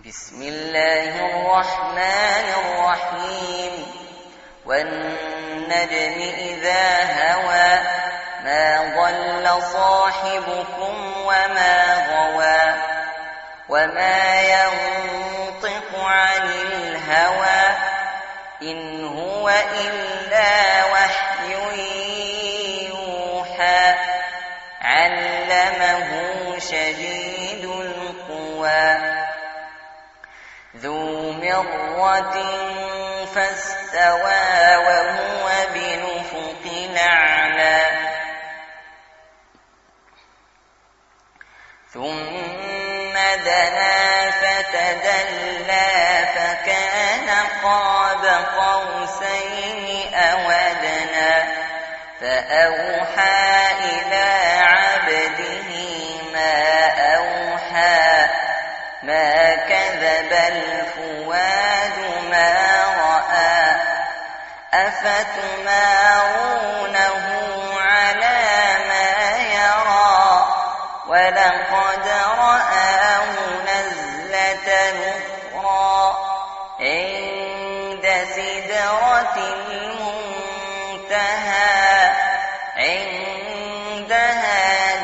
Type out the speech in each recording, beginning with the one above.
بسم الله الرحمن الرحيم والنجم إذا هوى ما ضل صاحبكم وما غوى وما ينطق عن الهوى إن هو إلا وحي يوحى علمه شديد القوى ذو مرة فاستوى وهو بنفق الأعلى ثم دنا فتدلى فكان قاب قوسين أو أدنى فأوحى إلى عبده ما أوحى ما كذب الفؤاد ما رأى أفتمارونه على ما يرى ولقد رآه نزلة أخرى عند سدرة المنتهى عندها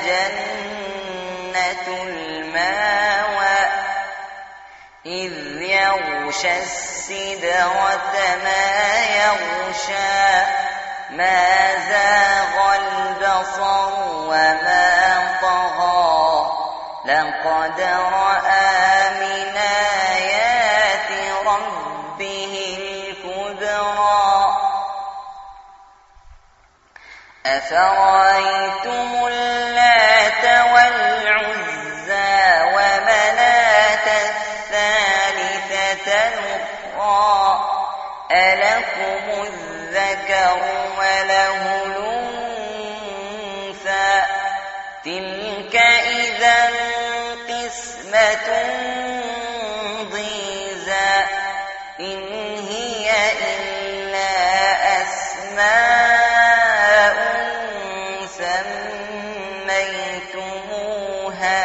جنة المأوى إذ يغشى السدرة ما يغشى ما زاغ البصر وما طغى لقد رأى من آيات ربه الكبرى أفرأيتم اللات والعزى ومناة الثالثة الأخرى ألكم الذكر وله الأنثى تلك إذا قسمة ضيزى إن هي إلا أسماء سميتموها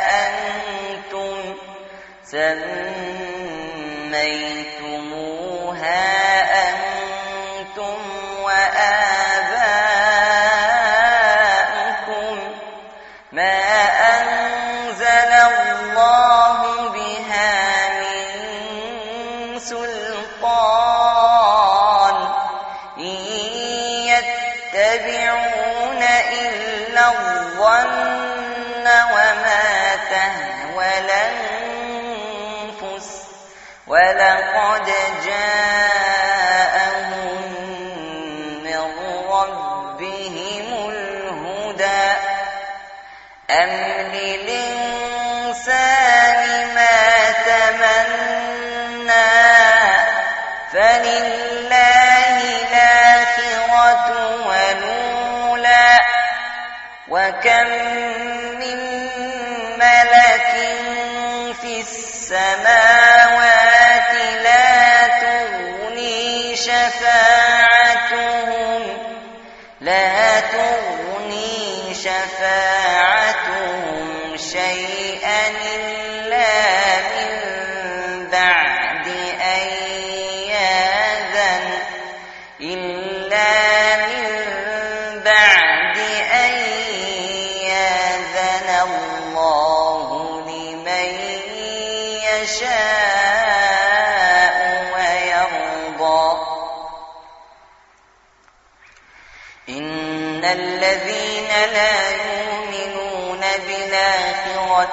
أنتم وآباؤكم ما أنزل الله بها من سلطان إن يتبعون إلا الظن وما تهوى الأنفس ولقد جاءهم من ربهم الهدى أم للإنسان ما تمنى فلله الآخرة والأولى وكم من ملك في السماوات لا تغني شفاعتهم شيئا إلا من بعد أن يأذن الله لمن يشاء ويرضى إن الذين لا يؤمنون بالآخرة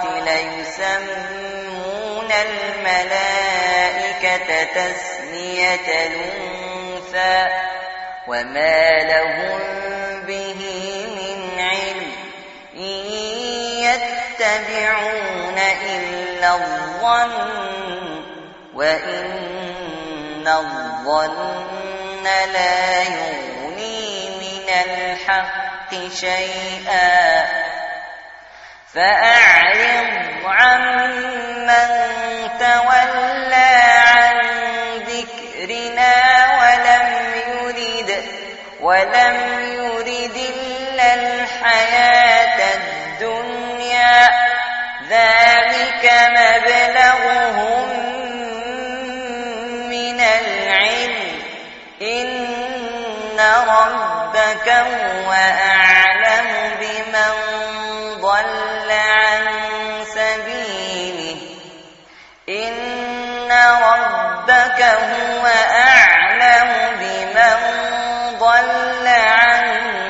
ليسمون الملائكة تسمية الأنثى وما لهم به من علم إن يتبعون إلا الظن وإن الظن لا يغني من الحق شيئا فأعرض عمن تولى عن ذكرنا ولم يرد إلا الحياة الدنيا ذلك مبلغهم ربك هو أعلم بمن ضل عن سبيله إن ربك هو أعلم بمن ضل عن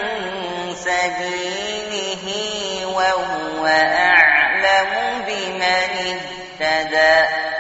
سبيله وهو أعلم بمن اهتدى